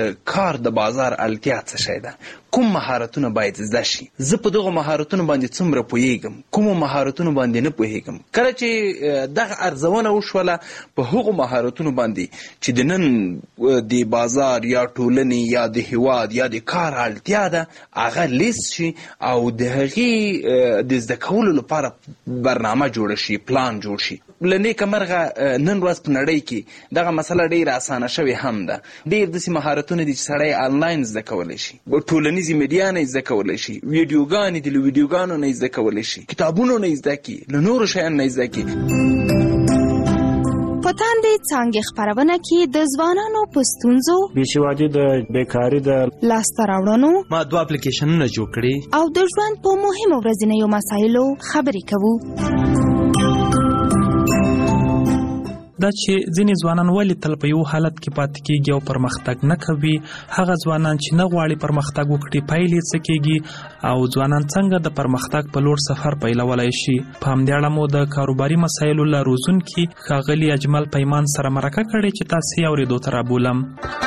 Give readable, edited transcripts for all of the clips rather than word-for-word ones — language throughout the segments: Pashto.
د کار د بازار اړتیا څه شی ده، کوم مهارتونه باید زده شي، زه په دغو مهارتونو باندې څومره پوهیږم، کومو مهارتونو باندې نه پوهیږم. کله چې دغه ارزونه وشوله په هغو مهارتونو باندې چې د نن د بازار یا ټولنې یا د هیواد یا د کار اړتیا ده هغه لیست شي او د هغې د زده کولو لپاره برنامه جوړه شي، پلان جوړ شي. له نیکه مرغه نن ورځ په نړۍ کې دغه مسله ډېره اسانه شوې هم ده. ډېر داسې مهارتونه دي چې سړی آنلاین زده کولی شي، ټولنیزې میډیا نه یې زده کولی شي، ویډیوګانې دي له ویډیوګانو نه یې زده کولی شي، کتابونو نه یې زده کړي، له نورو شیانو نه یې زده کړي. په تاندې څانګې خپرونه کې د ځوانانو په ستونزو، بېسوادي، د بیکاري، د لاسته راوړنو ما 2 اپلیکیشنونه جوړ کړي او د ژوند په مهمو ورځنیو مسایلو خبرې کوو. دا چې ځینې ځوانان ولې تل په یو حالت کې پاتې کېږي او پرمختګ نه کوي، هغه ځوانان چې نه غواړي پرمختګ وکړي پایلې څه کېږي او ځوانان څنګه د پرمختګ په لور سفر پیلولی شي. په همدې اړه مو د کاروباري مسایلو له روزونکي ښاغلي اجمل پیمان سره مرکه کړې چې تاسې یې اورېدو ته رابولم.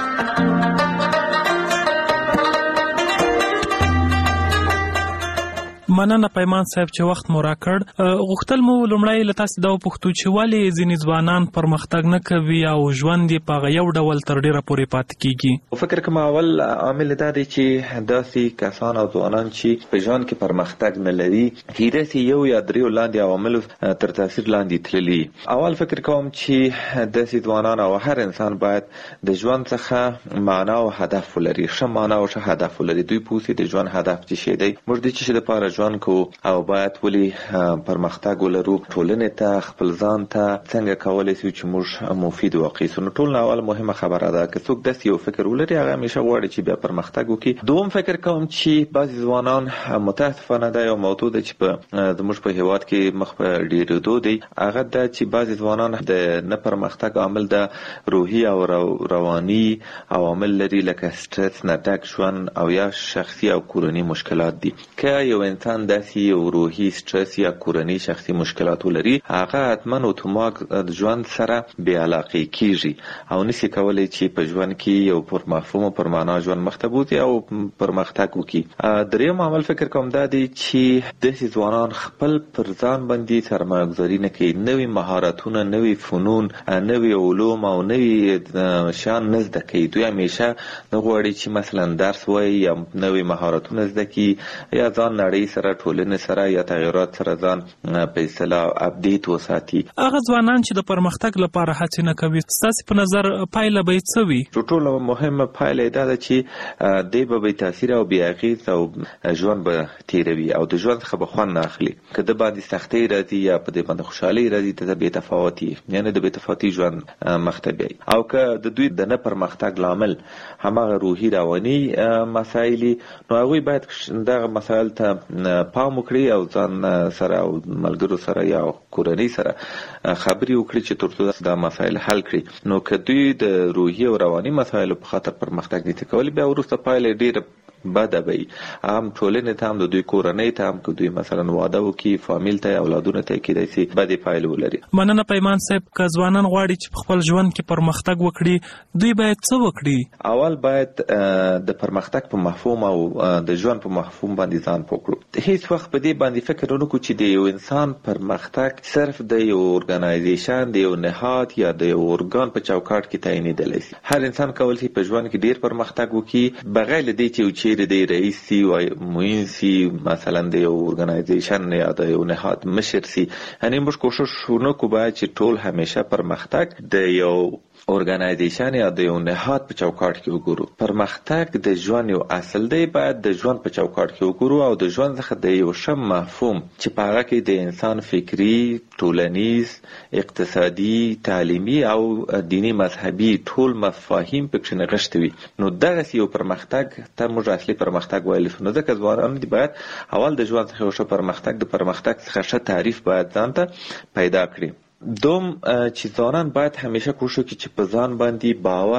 مننه پیمان صاحب چې وخت مو راکړ. غوښتل مو لومړی له تاسې دا وپوښتو چې ولې ځینې ځوانان پرمختګ نه کوي او ژوند یې په هغه یو ډول تر ډېره پورې پاتې کېږي. فکر کوم اول عامل دا دی چې داسې کسان او ځوانان چې په ژوند کې پرمختګ نه لري کیدای شي یو یا دریو لاندې عواملو تر تاثیر لاندې تللي. اول فکر کوم چې داسې ځوانان او هر انسان باید د ژوند څخه معنا او هدف ولري، ښه معنا او ښه هدف ولري. دوی پوهیږي د ژوند هدف څه شی دی، موږ د څه لپاره ژوند کوو او باید ولې پرمختګ ولرو، ټولنې ته، خپل ځان ته څنګه کولی شو چې موږ مفید واقع سو. نو ټول اول مهمه خبره ده که څوک داسې یو فکر ولري هغه همیشه غواړي چې بیا پرمختګ وکړي. دوم فکر کوم چې بعضې ځوانان متاسفانه دا یو موضوع ده چې په زموږ په هیواد کې مخ په ډېرېدو دی، هغه ده چې بعضې ځوانان د نه پرمختګ عامل د روحي او رواني عوامل لري لکه سټرس، نه ډک ژوند او یا شخصي او کورني مشکلات دي. که یو انسان داسې یو روحي سټرس یا کورني شخصي مشکلات ولري هغه حتما اتومات د ژوند سره بې علاقې کېږي او نشي کولی چې په ژوند کې یو پر مفهوم او پر معنا ژوند مخ ته بوځي او پرمختګ وکړي. دریم عامل فکر کوم دا دی چې داسې ځوانان خپل پر ځان باندې سرمایه‌ګذاري نه کوي، نوي مهارتونه، نوي فنون، نوي علوم او نوي شیان نه زده کوي. دوی همیشه نه غواړي چې مثلا درس وایي یا نوي مهارتونه زده کړي یا ځان نړۍ سره، ټولنې سره یا تغیرات سره ځان په اصطلاح اپډیټ وساتي. هغه ځوانان چې د پرمختګ لپاره هڅې نه کوي، ستاسې په نظر پایله به یې څه وي؟ تر ټولو مهمه پایله دا ده چې دی به بې تاثیره او بې اغېزه او ژوند به تېروي او د ژوند څخه به خوند نه اخلي. که د باندې سختۍ راځي یا په دې باندې خوشحالۍ راځي ته بې تفاوتي، یعنې د بې تفاوتي ژوند مخ ته بیایي. او که د دوی د نه پرمختګ لامل هماغه روحي رواني مسایل نو هغوی باید دغه مسایل ته پام وکړي او ځان سره او ملګرو سره یا کورنۍ سره خبرې وکړي چې ترڅو دا مسایل حل کړي. نو که دوی د روحي او رواني مسایلو په خاطر پرمختګ نشي کولی بیا وروسته پایله ډېره بده وي، هم ټولنې ته هم د دوی کورنۍ ته هم که دوی مثلا واده وکړي فامیل ته اولادونه ته کېدای شي بدې پایلې ولري. مننه پیمان صاحب. که ځوانان غواړي چې په خپل ژوند کې پرمختګ وکړي دوی باید څه وکړي؟ اول باید د پرمختګ په مفهوم او د ژوند په مفهوم باندې ځان پوه کړو. هیڅ وخت په دې باندې فکر ونه کړو چې د یو انسان پرمختګ صرف د یو ارګنایزیشن، د یو نهاد یا د یو ارګان په چوکاټ کې تعینېدلی شي. هر انسان کولی شي په ژوند کې ډېر پرمختګ وکړي بغیر له دې چې د رئیس سی و معین سی مثلا د یو ارګنایزیشن یا د یو نهاد مشر سی. یعنی موږ کوشش ونکړو باید چې ټول همیشه پرمختګ د یو ارګنایزیشن یا د یو نهاد په چوکاټ کې وګورو. پرمختګ د ژوند یو اصل دی، باید د ژوند په چوکاټ کې وګورو او د ژوند څخه د یو ښه مفهوم چې په هغه کې د انسان فکري، ټولنیز، اقتصادي، تعلیمي او دینی مذهبي ټول مفاهیم پکې نغښتي وي. نو دغسې یو پرمختګ ته موږ اصلي پرمختګ ویلی شو. نو ځکه ځوانان دي باید اول د ژوند څخه یو ښه پرمختګ، د پرمختګ څخه ښه تعریف باید ځان ته پیدا کړي. دوم چې ځوانان باید همیشه کوشش وکړي چې په ځان باندې باور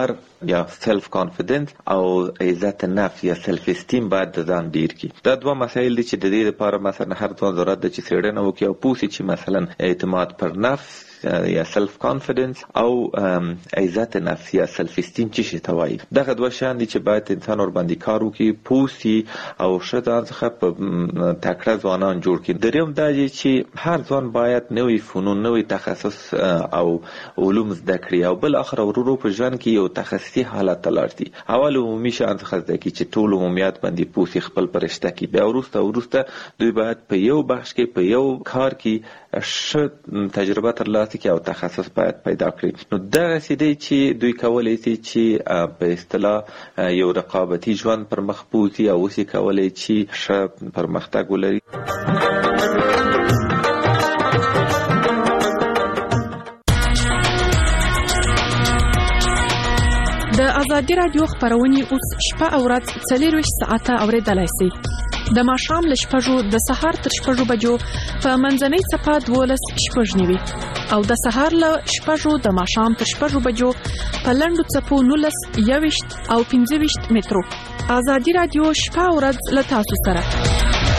یا سلف کانفیډنس او عزت نفس یا سلف استیم باید د ځان ډیر کی. دا دوه مسایل دي چې د دې لپاره مثلا هر ځوان ضرورت ده چې څېړنه وکړي او پوه شي چې مثلا اعتماد پر نفس یا سلف کانفیډنس او عزت نفس یا سلف استیم چې شي توای. دغه دوه شان دي چې باید انسان ور باندې کار وکړي، پوسی او شته ځخه په تکړه ځوانان جوړ کړي. دریم دا چې هر ځوان باید نوې فنون، نوې تخصص او علوم زده کړي او بل اخر ورو په ژوند کې یو تخصصي حالت تلارتي. اول عمومي شان څخه زده کړي چې ټول عمومیت باندې پوسی خپل پرشته کې، بیا وروسته دوی باید په یو بخش کې په یو کار کې ښه تجربه ترلاسه کړي او تخصص باید پیدا کړي. نو دغه سیدی چې دوی کولای شي چې په اصطلاح یو رقابتي ژوند پر مخ بوځي او وسې کولای چې ښه پرمختګ ولري. د ازادي رادیو خبرونه اوس شپه او ورځ 24 ساعته اوریدلای شئ. د ماښام له 6 د سهار تر 6 بجو په منځنۍ صفه 12 شپږ نیوي او د سهار له 6 د ماښام تر 6 بجو په لنډو صفو 19 21 او 25 مترو. ازادي رادیو شپه او ورځ له تاسو سره.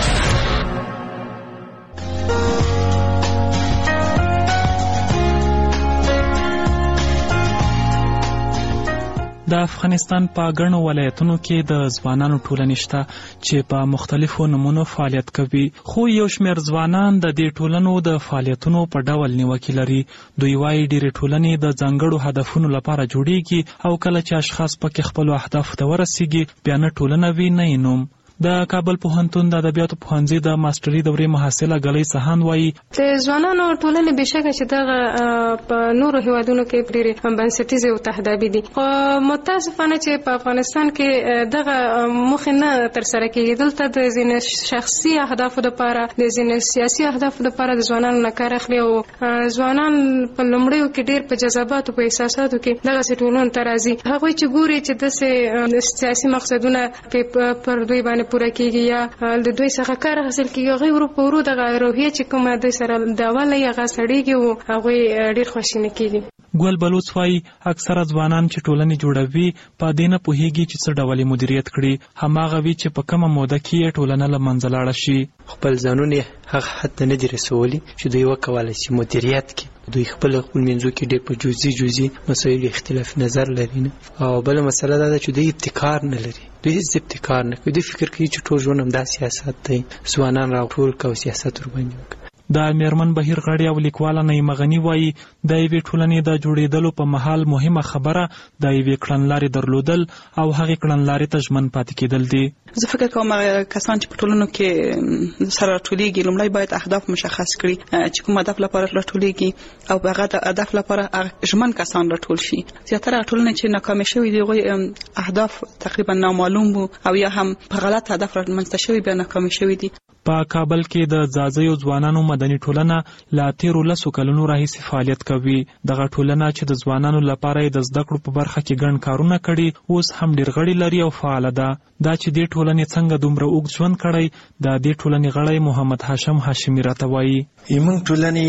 د افغانستان په ګڼو ولایتونو کې د ځوانانو ټولنې شته چې په مختلفو نمونو فعالیت کوي، خو یو شمېر ځوانان د دې ټولنو د فعالیتونو په ډول نیوکې لري. دوی وايي ډېرې ټولنې د ځانګړو هدفونو لپاره جوړیږي او کله چې اشخاص پکې خپلو اهدافو ته ورسیږي بیا نه ټولنه وي نه یې نوم. د کابل پوهنتون د ادبیاتو پوهنځي د ماستري دورې محصله ګلۍ سهان وايي د ځوانانو ټولنې بشکه چې دغه په نورو هیوادونو کې ډېرې بنسټیزې او تهدابي دي، خو متاسفانه چې په افغانستان کې دغه موخې نه ترسره کېږي. دلته د ځینې شخصي اهدافو لپاره، د ځینې سیاسي اهدافو لپاره د ځوانانو نه کار اخلي او ځوانان په لومړیو کې ډېر په جذباتو په احساساتو کې دغسې ټولنو ته راځي. هغوی چې ګوري چې داسې سیاسي مقصدونه پر دوی باندې پوره کېږي یا د دوی څخه کار حاصل کېږي، هغوی ورو په ورو دغه روحیه چې کومه دوی سره د اوله یې هغه سړېږي او هغوی ډېر خواشینه کېږي. ګل بلوڅ وايي اکثره ځوانان چې ټولنې جوړوي په دې نه پوهېږي چې څه ډول یې مدیریت کړي، هماغه وي چې په کومه موده کې یې ټولنه له منځه لاړه شي. خپل ځانونه هغه حد ته نه دي رسولي چې دوی وکولای شي مدیریت کړي. دوی خپل منځو کې ډېر په جزئي مسایلو اختلاف نظر لري نه، او بله مسله دا ده چې دوی ابتکار نه لري. دوی هیڅ ابتکار نه کوي. دوی فکر کوي چې ټول ژوند همدا سیاست دی، ځوانان راټول کړه او سیاست ورباندې وکړه. د میرمن بهیر غړي او لیکواله نعیمه غني وايي د یوې ټولنې د جوړېدلو په مهال مهمه خبره د یوې کړنلارې درلودل او هغې کړنلارې ته ژمن پاتې کېدل دي. زه فکر کوم کسان چې په ټولنو کې سره راټولېږي لومړی باید اهداف مشخص کړي چې کوم هدف لپاره راټولېږي او هغه د هدف لپاره ژمن کسان راټول شي. زیاتره ټولنې چې ناکامې شوي دي هغوی اهداف تقریبا نامعلوم وو او یا هم په غلط هدف رامنځته شوي بیا ناکامې شوي دي. په کابل کې د ځاځیو ځوانانو مدني ټولنه لا تیرو 10 کلونو راهیسې فعالیت کوي. دغه ټولنه چې د ځوانانو لپاره د زده کړو په برخه کې ګڼ کارونه کړي اوس هم ډېر غړي لري او فعاله ده. دا چې دې ټولنې څنګه دومره اوږد ژوند کړی د دې ټولنې غړی محمد هاشم هاشمي راته وایي موږ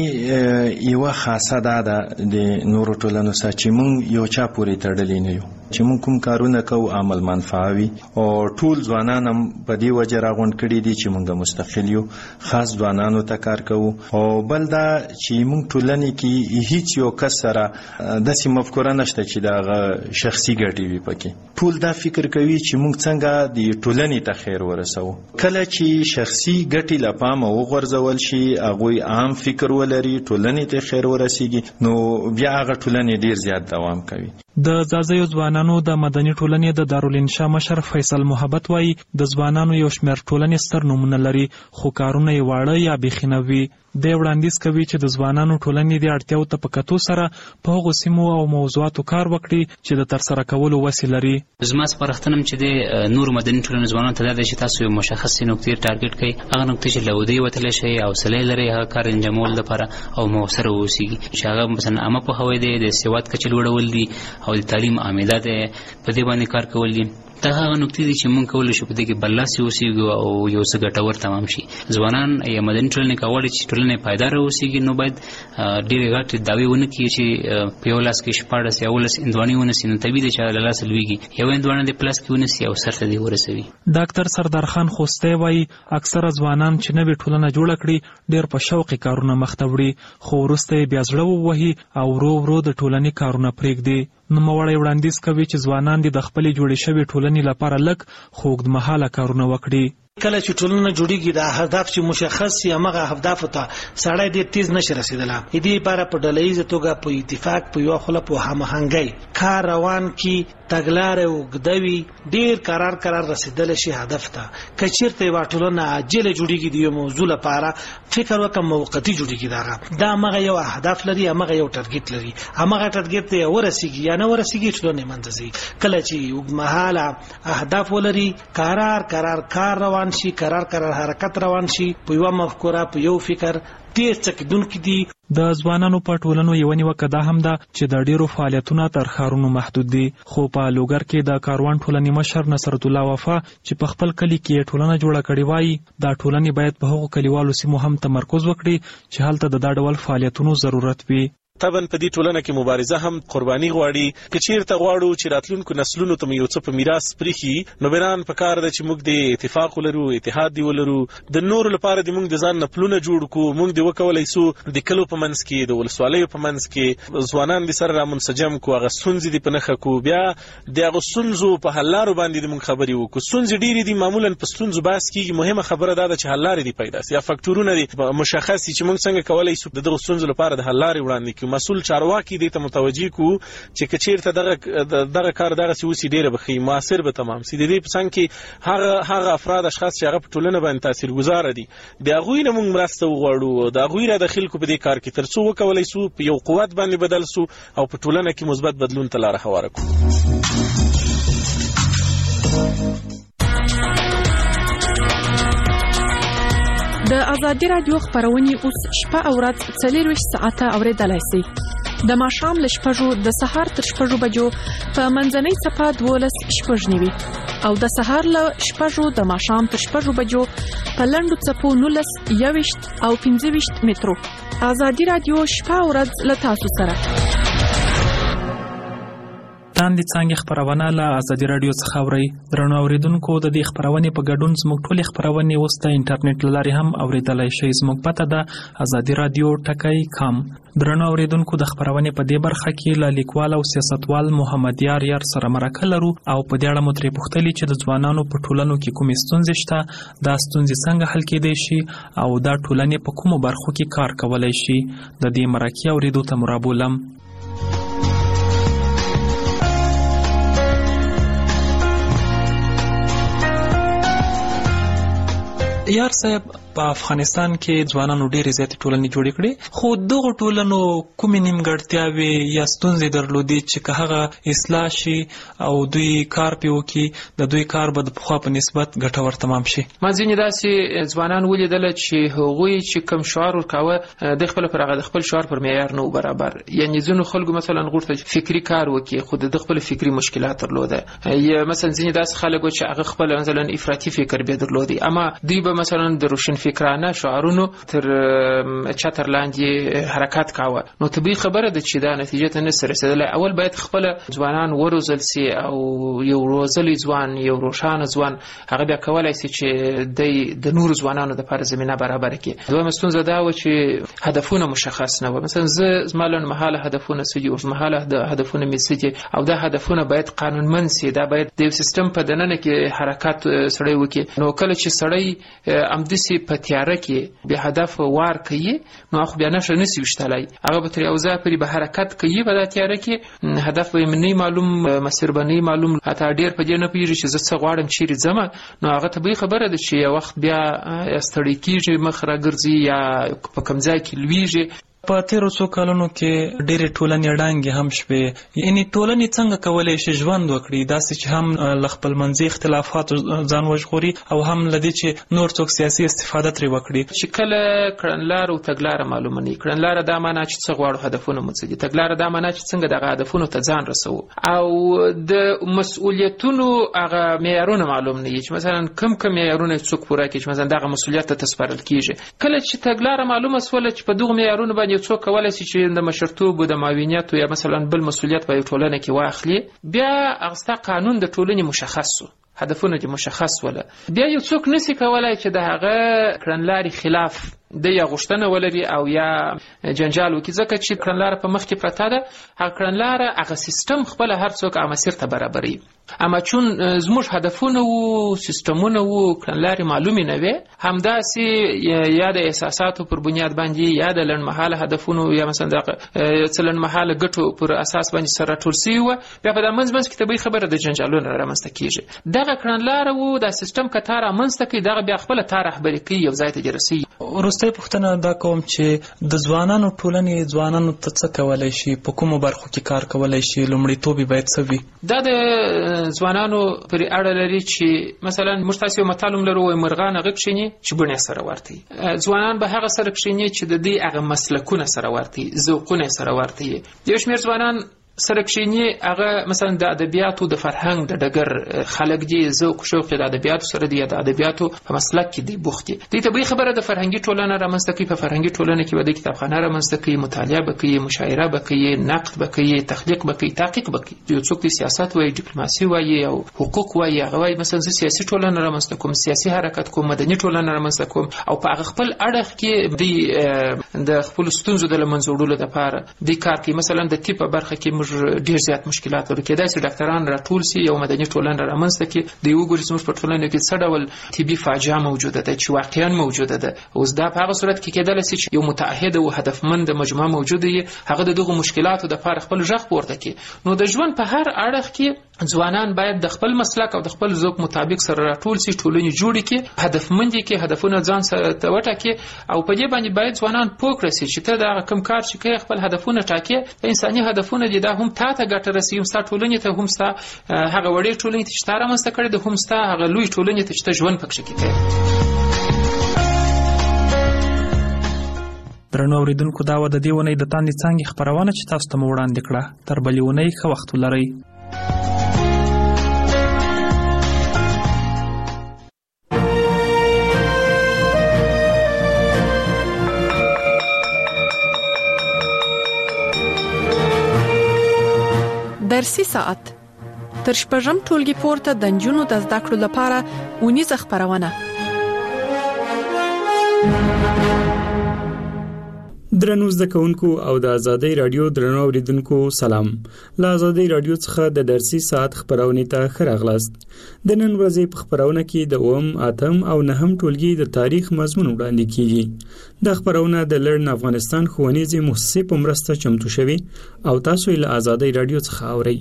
ټولنې یوه خاصه ده د نورو ټولنو سره چې موږ یو چا پورې تړلي نه یو، چې موږ کوم کارونه کوو عمل منفعه وي او ټول ځوانان هم په دې وجه راغونډ کړي دي چې موږ مستقل یو، خاص ځوانانو ته کار کوو. او بل دا چې موږ ټولنې کې هیڅ یو کس سره داسې مفکوره نشته چې دغه شخصي ګټې وي پکې. ټول دا فکر کوي چې موږ څنګه د ټولنې ته خیر ورسوو. کله چې شخصي ګټې له پامه وغورځول شي، هغوی عام فکر ولري، ټولنې ته خیر ورسیږي، نو بیا هغه ټولنې ډیر زیات دوام کوي. د ځاځیو ځوانانو د مدني ټولنې د دارالانشا مشر فیصل محبت وايي د ځوانانو یو شمېر ټولنې ستر نومونه لري خو کارونه یې واړه یا بیخي نه وي. دی وړاندیز کوي چې د ځوانانو ټولنې د اړتیاو ته په کتو سره په هغو سیمو او موضوعاتو کار وکړي چې د ترسره کولو وسې لري. زما سپارښتنه چې د نورو مدني ټولنو ځوانانو ته دا ده چې تاسو یو مشخصې نقطې ټارګټ کړئ، هغه نقطې چې له ودې وتلی شئ، حوصله لرئ هغه کار انجامولو لپاره او مؤثره واوسیږي، چې هغه مثلا عامه پوهاوی دی، د سواد کچه لوړول دي او د تعلیم عامله دی، په دې باندې کار کول دي. دا هغه نکتې دي چې موږ کولی شو په دې کې برلاسي اوسېږو او یو څه ګټور تمام شي. ځوانان یا مدني ټولنې که غواړي چې ټولنه پایداره اوسېږي نو باید ډېرې غټې دعوې ونه کړي چې په یو لاس کې 14 یا 18 هندواڼې ونیسي. نو طبیعي دی چې له لاسه لوېږي، یو هندواڼه دې په لاس کې ونیسي او سر ته دې ورسوي. ډاکټر سردار خان خوستی وایي اکثره ځوانان چې نوې ټولنه جوړه کړي ډېر په شوقي کارونه مخ ته وړي، خو وروسته یې بیا زړه ووهي او ورو ورو د ټولنې کارونه پرېږدي. نوموړی وړاندیز کوي چې ځوانان دې د خپلې جوړې شوې ټولنې لپاره لږ خو اوږدمهاله کارونه وکړي. کله چې ټولنه جوړیږي د هدف چې مشخص شي هغه هدف ته سړی ډېر تیز نشي رسیدلی. دې لپاره په ډلهییزه توګه په اتفاق په یو خله په هماهنګۍ کار روان کی تګلارې اوږدوي، ډېر قرار رسیدلی شي هدف ته. که چېرته یوه ټولنه عاجله جوړیږي د یو موضوع لپاره فکر وکړه موقتي جوړیږي، دا همغه یو هدف لري، همغه یو ټارګېټ لري، همغه ټارګېټ ته ورسیږي یا نه ورسیږي ټولنه منځ ځي. کله چې اوږدمهاله اهداف ولري قرار کار روان شي، قرار حرکت روان شي، په یو مفکوره په یو فکر ډېر څه کېدونکي دي. د ځوانانو په ټولنو یوه نیوکه دا هم ده چې د ډېرو فعالیتونه تر ښارونو محدود دي. خو په لوګر کې د کاروان ټولنې مشر نصرت الله وفا چې په خپل کلي کې یې ټولنه جوړه کړې وایي دا ټولنې باید په هغو کلیوالو سیمو هم تمرکز وکړي چې هلته د دا ډول فعالیتونو ضرورت وي. طبعا په دې ټولنه کې مبارزه هم قرباني غواړي. که چیرته غواړو چې راتلونکو نسلونو ته یو څه په میراث پریښي نو بران په کار ده چې موږ د اتفاق ولرو، اتحاد دی ولرو، د نورو لپاره د موږ د ځان نه پلونه جوړ کړو. موږ د وکولای سو د کلو په منځ کې د ولسوالیو په منځ کې ځوانان د سره را منسجم کو، هغه ستونزې دي په نښه کو، بیا د هغه ستونزو په حل لارو باندې د موږ خبرې وکړو. ستونزې ډېرې دي، معمولا په ستونزو بحث کېږي، مهمه خبره دا ده چې حل لارې دي پیدا سي یا فکټورونه دي مشخص چې موږ څنګه کولای سو د دغه ستونزو لپاره د حل لارې وړاندې کړو. مسؤل چارواکي دې ته متوجي کو چې کچیرته دغه کار دغه سوسی ډیره بخي موثر به تمام سي. د دې په څنګه کې هغه افراد اشخاص چې هغه په ټولنه باندې تاثیرګذار دي د هغه نه موږ مرسته وغواړو، د هغه را داخل کو په دې کار کې ترڅو وکولای سو په یو قوت باندې بدل سو او په ټولنه کې مثبت بدلون ته لار هواره کړو. د ازادي رادیو خبرونه اوس شپه او ورځ 24 ساعته اوریدلای شئ. د ماښام له 6 د سهار تر 6 بجو په منځنۍ صفه 12:09 او د سهار له 6 د ماښام تر 6 بجو په لنډو څپو 19 او 15 مترو. ازادي رادیو شپه او ورځ له تاسو سره. لاندې څنګه خبرونه له ازادي رادیو څخه اورئ. درنو اوریدونکو د دې خبرونې په ګډون زموږ ټولې خبرونه اوس د انټرنیټ له لارې هم اوریدلای شئ. زموږ پته ده azadi.radio.com. درنو اوریدونکو د خبرونې په دې برخه کې له لیکوال او سیاستوال محمد یار سره مرکه لرو او په دې اړه مو ترې پوښتلي چې د ځوانانو په ټولنو کې کومې ستونزې شته، دا ستونزې څنګه حل کېدای شي او دا ټولنې په کومو برخو کې کار کولای شي. د دې مرکې اوریدو ته مرابولم. یار صاحب په افغانستان کې ځوانانو ډېرې زیاتې ټولنې جوړې کړې، خو دغه ټولنو کومې نیمګړتیاوې یا ستونزې درلودې چې که هغه اصلاح شي او دوی کار پې وکړي د دوی کار به د پخوا په نسبت ګټور تمام شي. ما ځینې داسې ځوانان ولیدله چې هغوی چې کوم شعار ورکاوه د خپل پر هغه د خپل شعار پر معیار نه و برابر. یعنې ځینو خلکو مثلا غوښتل فکري کار وکړي خو د خپل فکري مشکلات درلوده، یا مثلا ځینې داسې خلک چې هغه خپل مثلا افراطي فکر به درلودي، اما دوی به مثلا د روشن فکرانه شعارونو تر چتر لاندې حرکت کاوه. نو طبیعي خبره ده چې دا نتیجه ته نسي رسیدلی. اول باید خپل ځوانان وروزل سي او یو روزلی ځوان، یو روښانه ځوان هغه بیا کولای سي چې د نور ځوانانو لپاره زمينه برابر کړي. دویمه ستونزه دا و چې هدفونه مشخص نه و. مثلا زما لنډمهاله هدفونه څه دي، اوږدمهاله هدفونه مې څه دي، او دا هدفونه باید قانونمند سي. دا باید د یو سیستم په دننه کې حرکت سړی وکړي. نو کله چې سړی امدسي په تیاره کې به هدف وار کوي نو خو بیا نشي وشتلای، هغه به تر یو ځای پورې به حرکت کوي په تیاره کې، هدف به نه معلوم، مسیر به نه معلوم، حتی ډیر په دې نه پیږي چې زه څه غواړم چیرې ځم. نو هغه طبیعي خبره ده چې یو وخت بیا ستړی کیږي، مخ راګرځي یا په کوم ځای کې لویږي. په تیرو څو کلونو کې ډېرې ټولنې ړنګې هم شوې، یعنې ټولنې څنګه کولی شي ژوند وکړي داسې چې هم له خپلمنځي اختلافاتو ځان وژغوري او هم له دې چې نور څوک سیاسي استفاده ترې وکړي. چې کله کړنلاره او تګلاره معلومه نه وي، کړنلاره دا معنا چې څه غواړو، هدفونه مو څه دي، تګلاره دا معنا چې څنګه دغه هدفونو ته ځان رسوو، او د مسؤلیتونو هغه معیارونه معلوم نه وي چې مثلا کم معیارونه څوک پوره کړي، چې مثلا دغه مسؤلیت ته تسپارل کیږي. کله چې تګلاره معلومه سوله چې په دغه معیارونو باندې څوک کولای شي چې د مشرتوب او د معاونیت یا مثلا بل مسؤلیت په ټولنه کې واخلي، بیا هغه قانون د ټولنې مشخص شو، هدفونه دې مشخص وله، بیا یو څوک نسی کولای چې د هغه کړنلارې خلاف د یا غوښتنه ولري او یا جنجال وکړي، ځکه چې کړنلاره په مخ کې پرته ده، هغه کړنلاره هغه سیستم خپل هر څوک هغه مسیر ته برابري. اما چون زموږ هدفونه وو، سیستمونه وو، کړنلارې معلومې نه وي، همداسې یا د احساساتو پر بنیاد باندې یا د لنډمهاله هدفونو یا مثلا د څه لنډمهاله ګټو پر اساس باندې سره راټول سوي وه، بیا په دا منځ کې طبیعي خبره د جنجالونو رامنځته کېږي. دغه کړنلاره وو، دا سیستم که تا رامنځته کوي، دغه بیا خپله تا رهبري کوي، یو ځای ته دې رسوي. وروستۍ پوښتنه دا کوم چې د ځوانانو ټولنې ځوانانو ته څه کولی شي، په کومو برخو کې کار کولی شي، لومړیتوب یې باید څه وي؟ دا د ځوانانو پرې اړه لري چې مثلا موږ تاسې یو متل هم لرو، وایي مرغان هغه کښېني چې بڼې سره ورته وي، ځوانان به هغه سره کښېني چې د دې هغه مسلکونه سره ورته وي، ذوقونه یې سره ورته وي. یو شمېر ځوانان سره کښېني هغه مثلا د ادبیاتو د فرهنګ د ډګر خلک دي، ذوق شوق د ادبیاتو سره دی، د ادبیاتو په مسلک کې دی بوخت دي. دوی طبیعي خبره د فرهنګي ټولنه رامنځته کوي، په فرهنګي ټولنه کې به د کتابخانه رامنځته کوي، مطالعه به کوي، مشاعره به کوي، نقد به کوي، تخلیق به کوي، تحقیق به کوي. یو څوک د سیاست وایي، ډیپلوماسي وایي او حقوق وایي، هغه وایي مثلا زه سیاسي ټولنه رامنځته کوم، سیاسي حرکت کوم، مدني ټولنه رامنځته کوم، او په هغه خپل اړخ کې د خپل ستونزو د له منځه وړلو لپاره دی کار کوي. مثلا د طب په برخه کې موږ ډېر زیات مشکلات لرو، کېدای شي ډاکټران راټول سي، یو مدني ټولنه رامنځته کړي، دوی وګوري زموږ په ټولنه کې څه ډول طبي فاجعه موجوده ده چې واقعا موجوده ده. اوس دا په هغه صورت کې کېدلی شي چې یو متعهد او هدفمند مجموعه موجوده وي، هغه د دغو مشکلاتو دپاره خپل غږ پورته کړي. نو د ژوند په هر اړخ کې ځوانان باید د خپل مسلک او د خپل ذوق مطابق سره راټول سي، ټولنې جوړې کړي، هدفمند یې کړي، هدفونه ځان سره وټاکي، او په دې باندې باید ځوانان پوه کړي چې ته دا کوم کار چې کوې خپل هدفونه ټاکې، انساني هدفونه دي، دا هم تا ته ګټه رسوي، هم ستا ټولنې ته، هم ستا هغه وړې ټولنې ته چې تا رامنځته کړې ده، هم ستا هغه لوی ټولنې ته چې ته ژوند پکښې کوې. درنو اورېدونکو، دا وه د دې اونۍ د تاندې څانګې خپرونه چې تاسو ته مو وړاندې کړه. تر بلې اونۍ ښه وخت ولرئ. درسي ساعت تر شپږم ټولګي پورته د نجونو د زده کړو لپاره اونیزه خپرونه. درنو زده کوونکو او د آزادۍ رادیو درنو اوریدونکو سلام. له آزادۍ رادیو څخه د درسي ساعت خپرونې ته ښه راغلاست. د نن ورځې په خپرونه کې د 8 او 9 ټولګي د تاریخ مضمون وړاندې کیږي. د خپرونه د لړن افغانستان ښوونیزې مؤسسې په مرسته چمتو شوې او تاسو یې له آزادۍ رادیو څخه اورئ.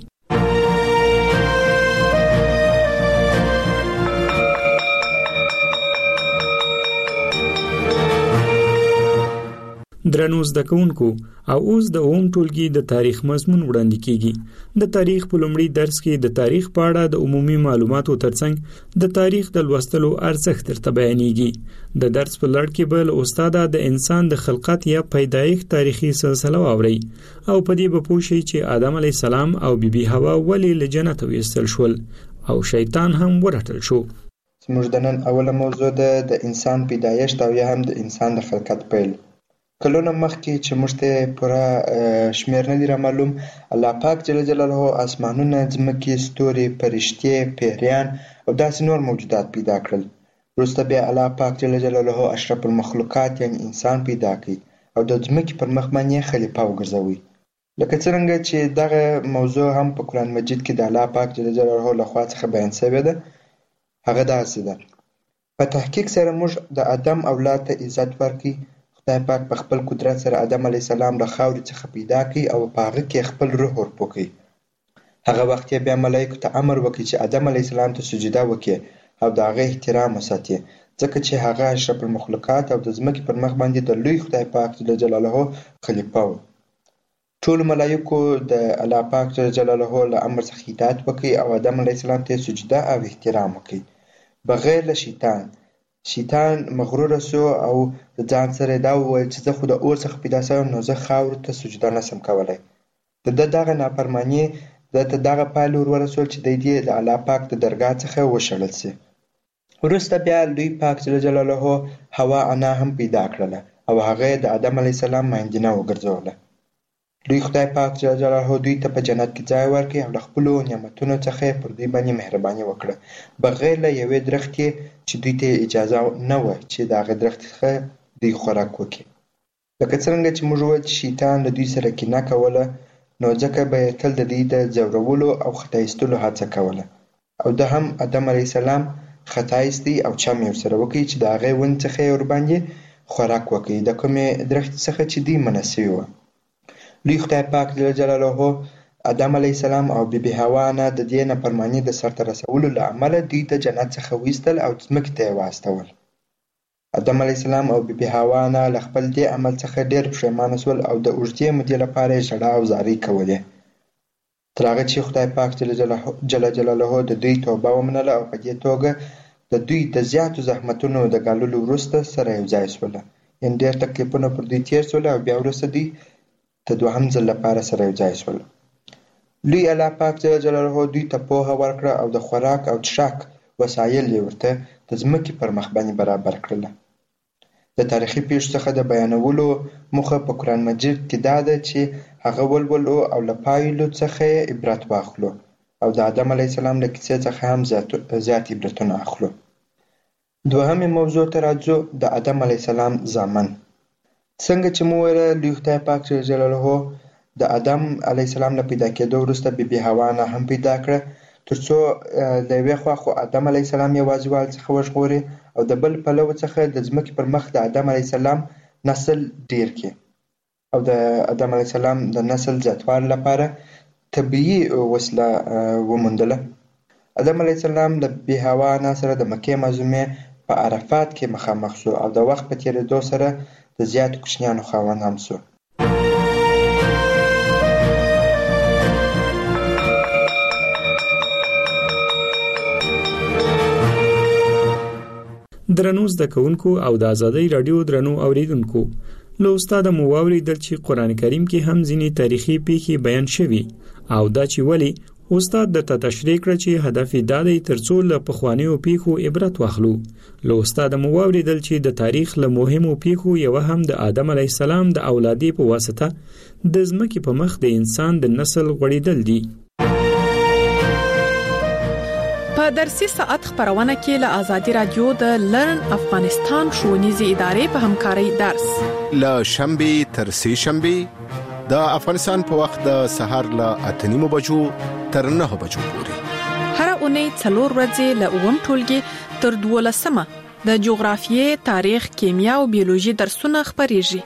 درنو زده کوونکو، او اوس د 9 ټولګي د تاریخ مضمون وړاندې کیږي. د تاریخ په لومړي درس کې د تاریخ په اړه د عمومي معلوماتو ترڅنګ د تاریخ د لوستلو ارزښت درته بیانېږي. د درس په لړ کې به له استاده د انسان د خلقت یا پیدایښت تاریخي سلسله واورئ او په دې به پوه شئ چې آدم علیه السلام او بیبي حوا ولې له جنته ویستل شول او شیطان هم ورټل شو. زموږ د نن اوله موضوع ده د انسان پیدایښت او یا هم د انسان د خلقت پیل. کلونه مخکې چې موږ ته پوره شمېر نه دی را معلوم، الله پاک جل جلاله اسمانونه، ځمکې، ستوري، فرشتې، پیریان او داسې نور موجودات پیدا کړل. وروسته بیا الله پاک جل جلاله اشرف المخلوقات یعنی انسان پیدا کړي او د ځمکې پر مخ باندې خلیفه وګرځوي. لکه څرنګه چې دغه موضوع هم په قرآن مجید کې د الله پاک جل جلاله لخوا څخه بیان شوې ده. هغه داسې ده: په تحقیق سره موږ د آدم اولاد ته عزت ورکړي. خدای پاک په خپل قدرت سره آدم علیه السلام له خاورې څخه پیدا کړي او په هغه کې خپل روح ورپوکړي. هغه وخت یې بیا ملایکو ته امر وکړي چې آدم علیه السلام ته سجده وکړي او د هغه احترام وساتي. ځکه چې هغه اشرف المخلوقات او د ځمکې پر مخ باندې د لوی خدای پاک جل جلاله خلیفه و. ټولو ملایکو د الله پاک جل جلاله له امر څخه اطاعت وکړي او آدم علیه السلام ته سجده او احترام وکړي بغیر له شیطان مغروره سو او د ځان سره دا وویل چې زه خو د اور څخه پیدا شوم نو زه خاورو ته سجده نشم کولی. د ده دغه نافرماني ده ته دغه پایله ور ورسول چې دی دې د الله پاک د درګاه څخه وشړل سي. وروسته بیا لوی پاک جل جلاله حوا انا هم پیدا کړله او هغه د آدم علیه السلام مایندینه وګرځوله. لوی خدای پاک جل جلاله دوی ته په جنت کې ځای ورکړي او له خپلو نعمتونو څخه پر دوی باندې مهرباني وکړه بغیر له یوې درختې چې دوی ته اجازه نه وه چې د هغې درختې څخه دوی خوراک وکړي. لکه څرنګه چې موږ وویل چې شیطان له دوی سره کینه کوله نو ځکه به یې تل د دوی د ځورولو او خطا ایستلو هڅه کوله او ده هم آدم علیه السلام خطا ایستی او چم یې ورسره وکړي چې د هغې ونې څخه یې ورباندې خوراک وکړي د کومې درختې څخه چې دوی منع سوي وه. لوی خدای پاک جل جلاله آدم علیه السلام او بیبي حوا نه د دې نافرماني د سرته رسولو له امله دوی د جنت څخه وایستل او ځمکې ته یې واستول. آدم علیه السلام او بیبي حوا نه له خپل دې عمل څخه ډېر پښیمانه شول او د اوږدې مودې لپاره یې ژړا او زارۍ کولې تر هغه چې خدای پاک جل جلاله د دوی توبه ومنله او په دې توګه د دوی د زیاتو زحمتونو د ګاللو وروسته سره یو ځای شوله. یعنې ډېر تکلیفونه پر دوی تېر شول او بیا وروسته دوی د دوهم ځل لپاره سره یو ځای شول. لوی الله پاک جل جلاله دوی ته پوهه ورکړه او د خوراک او څښاک وسایل یې ورته د ځمکې پر مخ باندې برابر کړله. د تاریخي پیښو څخه د بیانولو موخه په قرآن مجید کې دا ده چې هغه ولولو او له پایلو څخه یې عبرت واخلو او د آدم علیه السلام له کیسې څخه هم زیات عبرتونه اخلو. دوهمې موضوع ته راځو د آدم علیه السلام زامن. څنګه چې مو ویله لوی خدای پاک جل جلاله د آدم علیه السلام له پیدا کېدو وروسته بیبي حوا نه هم پیدا کړه تر څو له یوې خوا خو آدم علیه السلام یوازیوالي څخه وژغوري او د بل پلوه څخه د ځمکې پر مخ د آدم علیه السلام نسل ډېر کړي او د آدم علیه السلام د نسل زیاتوالي لپاره طبیعي وسیله وموندله. آدم علیه السلام د بیبي حوا نه سره د مکې معظمې په عرفات کې مخامخ شو او د وخت په تېرېدو سره د زیاتو کوچنیانو خاوند هم شو. درنو زده کوونکو او د آزادۍ راډیو درنو اوریدونکو له استاده مو واوریدل چې قرآن کریم کې هم ځینې تاریخي پیښې بیان شوي او دا چې ولې استاد درته تشریح کړه چې هدف یې دا دی تر څو له پخوانیو پیښو عبرت واخلو. له استاده مو واوریدل چې د تاریخ له مهمو پیښو یوه هم د آدم علیه السلام د اولادې په واسطه د ځمکې په مخ د انسان د نسل غوړېدل دي. په درسي ساعت خبرونه کې له آزادي رادیو د لرن افغانستان ښوونیزې ادارې په همکارۍ درس له شنبه تر سه شنبه د افغانستان په وخت د سهار له 8:30 بجو تر 9 بجو پورې هر اونۍ 4 ورځې له اوم ټولګي تر 12 د جغرافیې، تاریخ، کیمیا او بیولوژي درسونه خبريږي.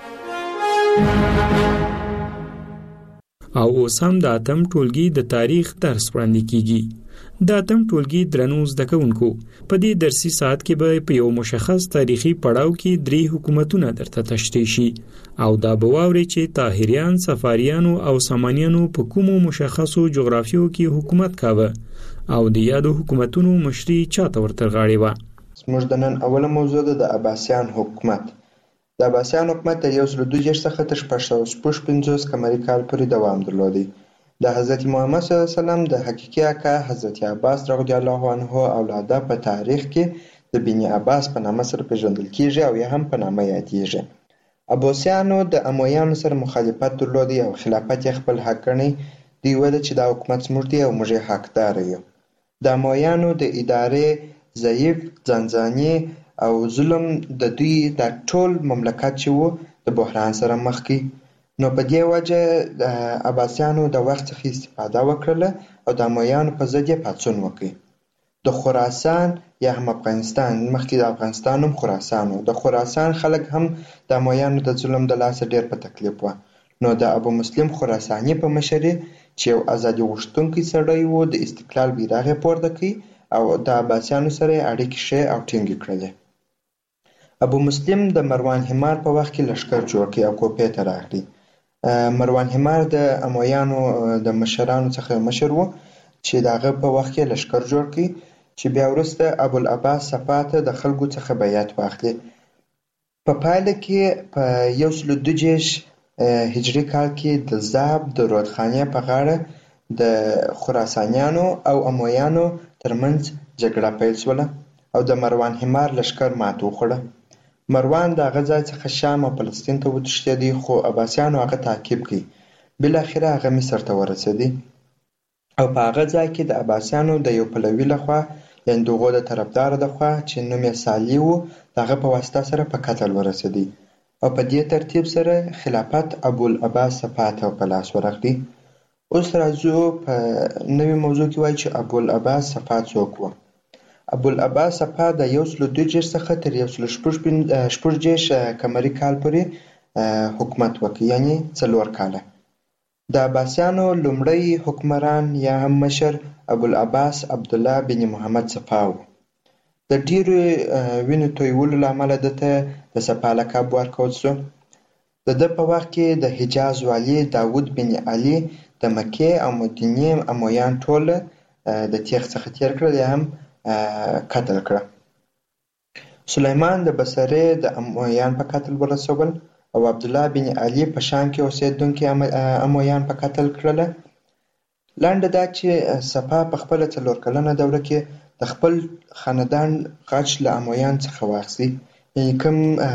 او اوس هم د اتم ټولګي د تاریخ درس وړاندې کیږي. د اتم ټولګي درنو زده کوونکو په دې درسي ساعت کې به په یو مشخص تاریخي پړاو کې 3 حکومتونه درته تشریح شي او دا به واوري چې طاهریان، صفاریانو او سامانیانو په کومو مشخصو جغرافیو کې حکومت کاوه او د یادو حکومتونو مشري چاته ورته غاړي و. زموږ د نن اوله موضوع ده د عباسیان حکومت. د عباسیان حکومت د 1262 څخه تر 655 قمري کال پورې دوام درلودی. د حضرت محمد صلی الله علیه وسلم د حقیقي آقا حضرت عباس رضی الله عنه اولاده په تاریخ کې د بني عباس په نامه سره پیژندل کیږي او یا هم په نامه یادیږي. عباسیانو د امویانو سره مخالفت درلودی او خلافت یې خپل حق ګڼي. دوی ویل چې دا حکومت زموږ دی او موږ یې حقدار یو. د امویانو د ادارې ضعیف، ځانځاني او ظلم د دوی د ټول مملکت چې وو د بحران سره مخ کی. نو په دې وجه د عباسیانو د وخت څخه استفاده وکړله او د امویانو په ضد یې پاڅون وکړ. د خراسان یا هم افغانستان، مخکې د افغانستان هم خراسان و، د خراسان خلک هم د امویانو د ظلم د لاسه ډېر په تکلیف و. نو د ابو مسلم خراساني په مشرۍ چې یو ازادي غوښتونکی سړی و د استقلال بیرغ یې پورته کړ او د عباسیانو سره یې اړیکې ښې او ټینګې کړلې. ابو مسلم د مروان حمار په وخت کې لښکر جوړ کړي او کوپې ته راغلی. مروان حمار د امویانو د مشرانو څخه مشر و چې د هغه په وخت کې لښکر جوړ کړي چې بیا وروسته ابوالعباس صفا ته د خلکو څخه بیعت واخلي. په پایله کې په 132 هجري کال کې د زاب د رودخانې په غاړه د خراسانیانو او امویانو ترمنځ جګړه پیل شوله او د مروان حمار لښکر ماتې وخوړه. مروان د هغه ځای څخه شام او فلسطین ته وتښتېدی، خو عباسیانو هغه تعقیب کړي. بالاخره هغه مصر ته ورسېدی او په هغه ځای کې د عباسیانو د یو پلوي لخوا، یعنې دغو د طرفدار لخوا چې نوم یې صالح و، د هغه په واسطه سره په قتل ورسېدی او په دې ترتیب سره خلافت ابوالعباس صفا ته په لاس ورغلی. اوس راځو په نوې موضوع کې وایي چې ابوالعباس صفا څوک و. ابوالعباس صفا د 132 څخه تر 146 قمري کال پورې حکومت وکړ، یعنې 4 کاله. د عباسیانو لومړی حکمران یا هم مشر ابوالعباس عبدالله بن محمد صفا و. د ډیرو وینو تویولو له امله دته د صفا لقب ورکول شو. د ده په وخت کې د حجاز والي داود بن علي د مکې او مدینې امویان ټول د تیغ څخه تیر کړل یا هم قتل کړه. سلیمان د بصرې د امویان په قتل ورسول او عبدالله بن علي په شام کې اوسېدونکي امویان په قتل کړله. لنډه دا چې صفا په خپله 4 کلنه دوره کې د خپل خاندان غچ له امویان څخه واخیستي، یعنې کوم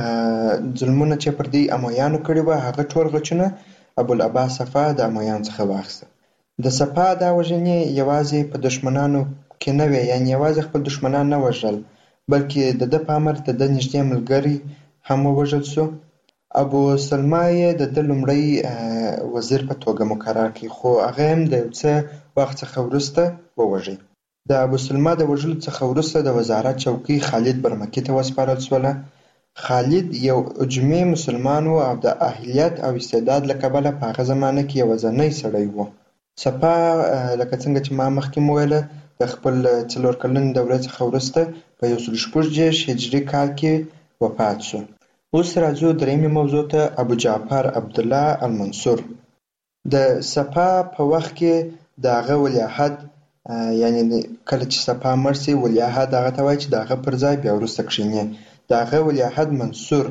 ظلمونه چې پر دې امویانو کړي وه هغه ټول غچونه ابوالعباس صفا د امویانو څخه واخیسته. د صفا دا وژنې یوازې په دښمنانو کې نه وې، یعنې یوازې خپل دښمنان نه وژل، بلکې د ده په امر د ده نږدې ملګری هم ووژل شو. ابو سلمه یې د ده لومړی وزیر په توګه مقرر کړي، خو هغه هم د یو څه وخت څخه وروسته ووژي. د ابو سلمه د وژلو څخه وروسته د وزارت چوکۍ خالد برمکي ته وسپارل شوله. خالد یو عجمي مسلمان و او د اهلیت او استعداد له کبله په هغه زمانه کې یوازینی سړی و. صفا لکه څنګه چې ما مخکې وویله د خپل 4 کلنې دورې څخه وروسته په 146 هجري کال کې وفات شو. اوس راځو درېیمې موضوع ته، ابو جعفر عبدالله المنصور. د صفا په وخت کې د هغه ولیعهد، یعنې کله چې صفا مړ شي ولیعهد هغه ته وایي چې د هغه پر ځای بیا وروسته کښېني. د هغه ولیعهد منصور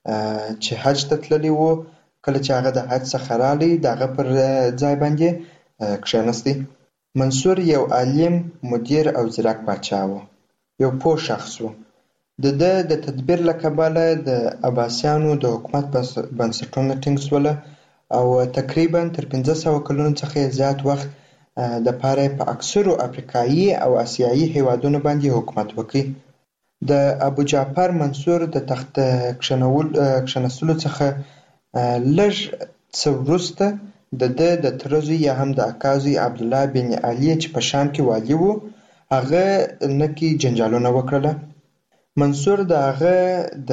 چې حج ته تللی و، کله چې هغه د حج څخه رالی د هغه پر ځای باندې کښېنستی. منصور یو عالم، مدیر او ځیرک پاچا و، یو پوه شخص و. د ده د تدبیر له کبله د عباسیانو د حکومت بنسټونه ټینګ شوله او تقریبا تر 500 کلونو څخه زیات وخت د پاره په اکثرو افریقایي او آسیایي هیوادونو باندې حکومت وکړي. د ابو جعفر منصور د تخت کښېنستلو څخه لږ څه وروسته د ده د تره زوی یا هم د اکا زوی عبدالله بن علي چې په شام کې والي و، هغه نکي جنجالونه وکړله. منصور د هغه د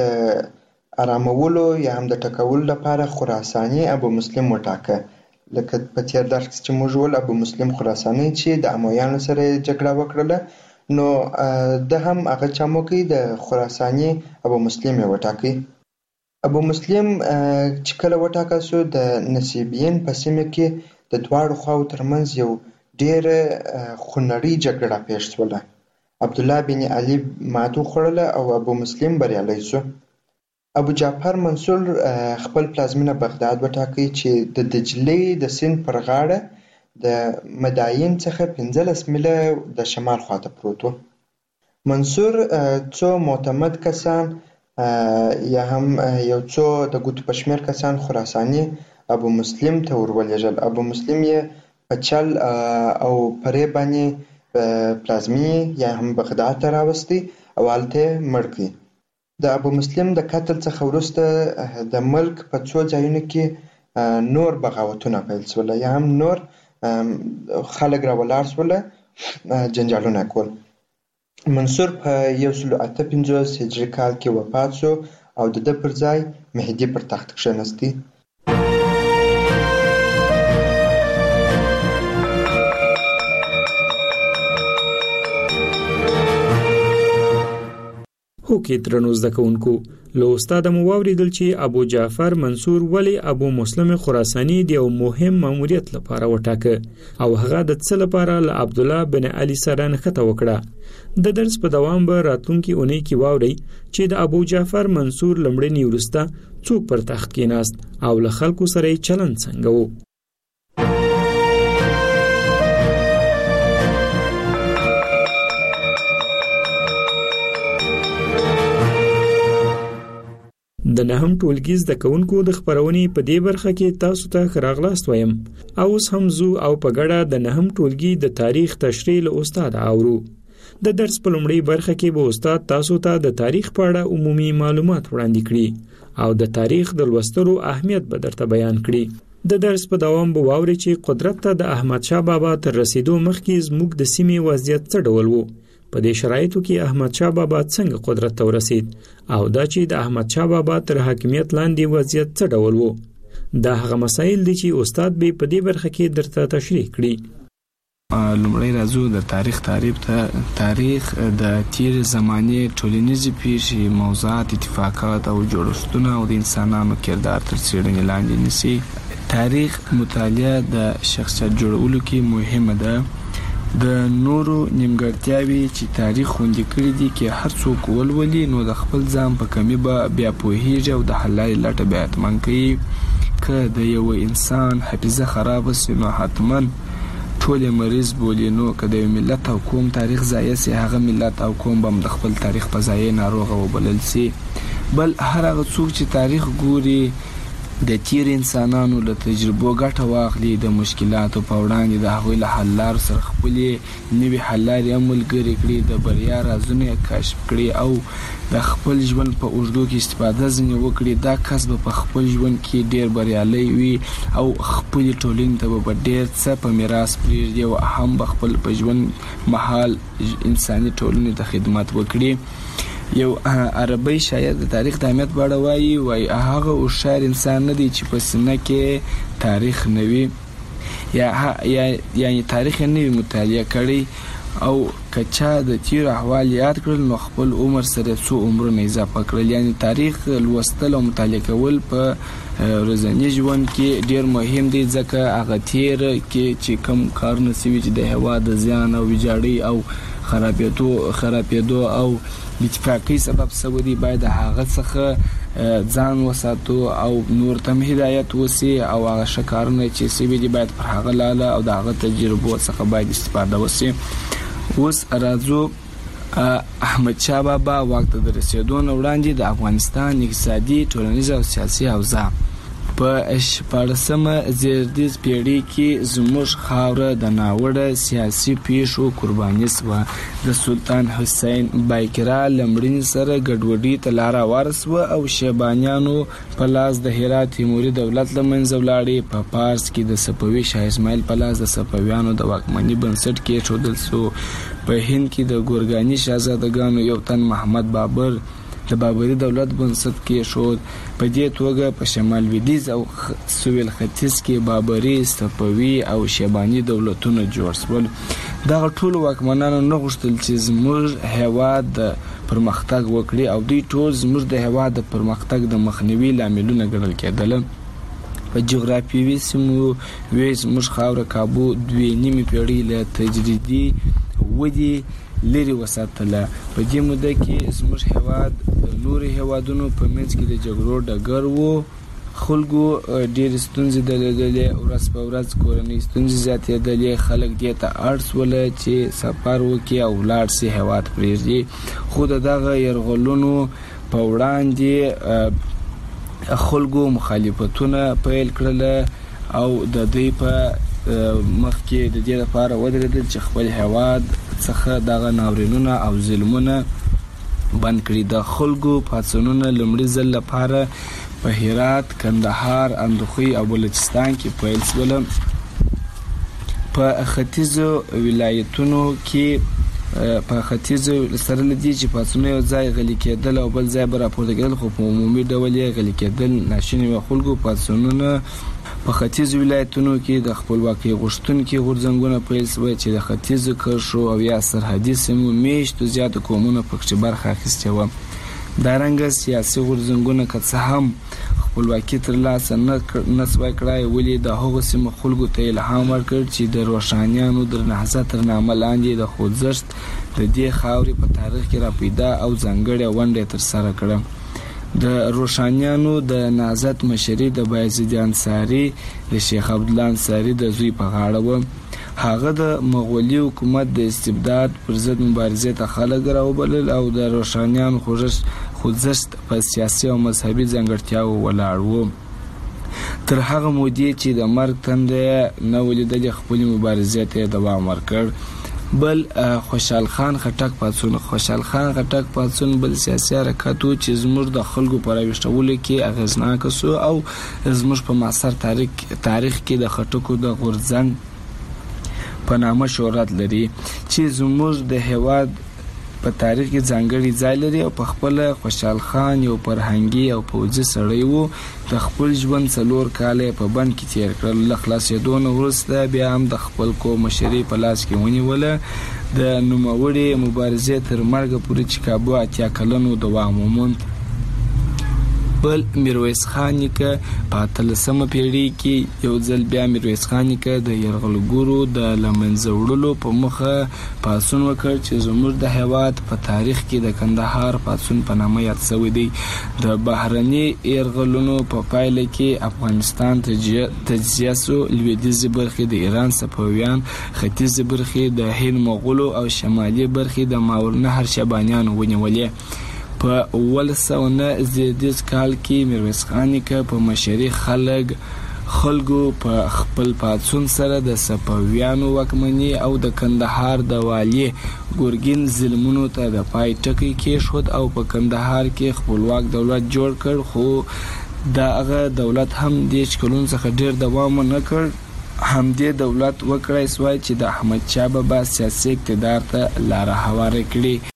آرامولو یا هم د ټکولو لپاره خراساني ابو مسلم وټاکه. لکه په تېر درس چې موږ وویل ابو مسلم خراساني چې د امویانو سره جګړه وکړله، نو ده هم هغه چموکي د خراساني ابو مسلم یې وټاکي. ابو مسلم چې کله وټاکل شو د نصیبین په سیمه کې د دواړو خواو ترمنځ یو ډېره خونړۍ جګړه پیښ شوله. عبدالله بن علي ماتې وخوړله او ابو مسلم بریالی شو. ابو جعفر منصور خپل پلازمینه بغداد وټاکي چې د دجلې د سیند پر غاړه د مداین څخه 15 میله د شمال خواته پروت و. منصور څو معتمد کسان یا هم یو څو د ګوتو په شمېر کسان خراساني ابو مسلم ته ورولېږل. ابو مسلم یې په چل او پرې باندې پلازمینې یا هم بغداد ته راوستی او هلته یې مړ کړي. د ابو مسلم د قتل څخه وروسته د ملک په څو ځایونو کې نور بغاوتونه پیل شوله یا هم نور خلک راولاړ شوله جنجالونه کول. منصور په 158 هجري کال کې وفات شو او د ده پر ځای مهدي پر تخت کښېنستی. هوکې درنو زده کوونکو له استاده مو واوریدل چې ابو جعفر منصور ولی ابو مسلم خراسانی د یو مهم ماموریت لپاره وټاکه او هغه د څه لپاره له عبد الله بن علي سره نښته وکړه. د درس په دوام به راتلونکي اونۍ کې واورئ چې د ابو جعفر منصور لمړني وروسته څوک پر تخت کېناست او له خلکو سره یې چلند څنګه و. د نهم ټولګي زده کوونکو د خبرونې په دې برخه کې تاسو ته ښه راغلاست وایم. اوس هم زو او په ګډه د نهم ټولګي د تاریخ تشریح له استاد اورو. د درس په لومړۍ برخه کې به استاد تاسو ته د تاریخ په اړه عمومي معلومات وړاندې کړي او د تاریخ د لوستلو اهمیت به درته بیان کړي. د درس په دوام به واورئ چې قدرت ته د احمد شاه بابا تر رسیدو مخکې زموږ د سیمې وضعیت څه ډول و. په دې شرایطو کې احمد شاه بابا څنګه قدرت ته ورسید او دا چې د احمد شاه بابا تر حاکمیت لاندې وضعیت څه ډول و. دا هغه مسایل دي چې استاد به په دې برخه کې درته تشریح کړي. لومړی راځو د تاریخ تعریف ته. تاریخ د تیر زمانې ټولنیزې پیښې، موضوعات، اتفاقات او جوړښتونه او د انسانانو کردار تر څېړنې لاندې نیسي. تاریخ مطالعه د شخصیت جوړولو کې مهمه ده. د نورو نیمګړتیاوې چې تاریخ خوندي کړي دي کې هر څوک ولولي نو د خپل ځان په کمی به بیا پوهیږي او د حل لارې لټه بیا حتمن کوي. که د یو انسان حافظه خرابه سي نو حتما ټول مریض بولي. نو که د یو ملت او قوم تاریخ ضایع سي هغه ملت او قوم به د خپل تاریخ په ضایع ناروغه وبلل سي. بل هر هغه څوک چې تاریخ ګوري د تیر انسانانو له تجربو ګټه واخلي، د مشکلاتو په وړاندې د هغوی له حل لارو سره خپلې نوې حل لارې ملګرې کړي، د بریا رازونه یې کشف کړي او د خپل ژوند په اوږدو کې استفاده ځینې وکړي. دا کس به په خپل ژوند کې ډېر بریالی وي او خپلې ټولنې ته به ډېر څه په میراث پرېږدي او هم به خپل په ژوند مهال انساني ټولنې ته خدمت وکړي. یو عربی شاعر د تاریخ د اهمیت په اړه وایي هغه هوښیار انسان نه دی چې په سینه کې تاریخ نه وي یعنی تاریخ یې نه وي مطالعه کړی او که چا د تیرو احوال یاد کړل نو خپل عمر سره څو عمرونه اضافه کړل. یعنی تاریخ لوستل او مطالعه کول په ورځني ژوند کې ډېر مهم دی ځکه هغه تیر کې چې کوم کارونه سوي چې د هېواد د زیان او ویجاړۍ او خرابېدو او اتفاقی سبب سودی باید هغه څخه ځان وساتو او نور ته هدایت وسی او هغه شکارونه چې سوي دي باید پر هغه لاله او د هغه تجربو څخه باید استفاده وسی. اوس راځو احمد شاه بابا واک ته د رسېدو نه وړاندې د افغانستان اقتصادي، ټولنیز او سیاسي اوضاع په 14مه زېږدیز پیړۍ کې زموږ خاوره د ناوړه سیاسي پیښو قرباني شوه. د سلطان حسین بایقرا لمړني سره ګډوډۍ ته لاره هواره شوه او شیبانیانو په لاس د هرات تیموري دولت له منځه ولاړې. په پارس کې د صفوي شاه اسماعیل په لاس د صفویانو د واکمنۍ بنسټ کېښودل شو. په هند کې د ګورګاني شاهزادګانو یو تن محمد بابر د بابري دولت بنسټ کېښود. په دې توګه په شمال لویدیځ او سویل ختیځ کې بابري، صفوي او شیباني دولتونه جوړ شول. دغه ټول واکمنانو نه غوښتل چې زموږ هېواد د پرمختګ وکړي او دوی ټول زموږ د هېواد د پرمختګ د مخنیوي لاملونه ګڼل کېدل. په جغرافیوي سیمو وې زموږ خاوره کابو 2.5 پیړۍ له تجریدي ودې لري وساتله. په دې موده کې زموږ هېواد د نورو هېوادونو په منځ کې د جګړو ډګر و. خلکو ډېرې ستونزې درلودلې، ورځ په ورځ کورنۍ ستونزې زیاتېدلې. خلک دې ته اړ شول چې سفر وکړي او ولاړ سي هېواد پرېږدي. خو د دغه یرغلونو په وړاندې خلکو مخالفتونه پیل کړل او د دوی په مخ کې د دې لپاره ودرېدل چې خپل هېواد څخه دغه ناورینونه او ظلمونه بند کړي. د خلکو پاڅونونه لومړي ځل لپاره په هرات، کندهار، اندخوی او بلوچستان کې پیل شول. په ختیځو ولایتونو کې په ختیځو سره لدی چې پاڅونونه یو ځای غلي کېدل او بل ځای به راپورته کېدل، خو په عمومي ډول یې غلي کېدل ناشوني و. خلکو پاڅونونه په ختیځو ولایتونو کې د خپلواکۍ غوښتونکي غورځنګونه پیل شول چې د ختیځو کرښو او یا سرحدي سیمو میشتو زیاتو قومونو پکې برخه اخیستې وه. دا رنګ سیاسي غورځنګونه که څه هم خپلواکي ترلاسه نه سوای کړای، ولې د هغو سیمو خلکو ته الهام ورکړ چې د روښانیانو د نهضت تر نامه لاندې د خوځښت د دې خاورې په تاریخ کې را پیدا او ځانګړې ونډه ترسره کړه. د روښانیانو د نهضت مشري د بایزید انصاري د شیخ عبدالله انصاري د زوی په غاړه و. هغه د مغولي حکومت د استبداد پر ضد مبارزې ته خلک راوبلل او د روښانیانو خوځښت په سیاسي او مذهبي ځانګړتیاو ولاړ و. تر هغه مودې چې د مرګ تنده نه ولیدلې خپلې مبارزې ته دوام ورکړ. بل خوشحال خان خټک پاڅون بل سیاسي حرکت و چې زموږ د خلکو په راویښتولو کې اغېزناک سو او زموږ په معاصر تاریخ کې د خټکو د غورځنګ په نامه شهرت لري چې زموږ د هېواد په تاریخ کې ځانګړی ځای لري. او په خپل خوشحال خان یو فرهنګي او پوځي سړی و. د خپل ژوند 4 کاله په بند کې تیر کړل. له خلاصېدو نه وروسته بیا هم د خپل قوم مشري په لاس کې ونیوله. د نوموړې مبارزې تر مرګه پورې چې کابو 80 کلنو دوام وموند. بل میرویس خان نیکه په 18مه پیړۍ کې یو ځل بیا میرویس خان نیکه د یرغلګرو د لمنځه وړلو په موخه پاڅون وکړ چې زموږ د هېواد په تاریخ کې د کندهار پاڅون په نامه یاد شوی دی. د بهرني یرغلونو په پایله کې افغانستان تجزیه سو. لویدیځې برخې د ایران صفویان، ختیځې برخې د هند مغولو او شمالي برخې د ماورالنهر شیبانیانو ونیولې. په 1909 زیږدیز کال کې میرویس خان نیکه په مشرۍ خلکو په خپل پاڅون سره د صفویانو واکمني او د کندهار د والي ګورګین ظلمونو ته د پای ټکی کېښود او په کندهار کې خپلواک دولت جوړ کړ. خو دغه دولت هم د کلونو څخه ډیر دوام نه کړ. همدې دولت وکړای سوای چې د احمد شاه بابا سیاسي اقتدار ته لاره هواره کړي.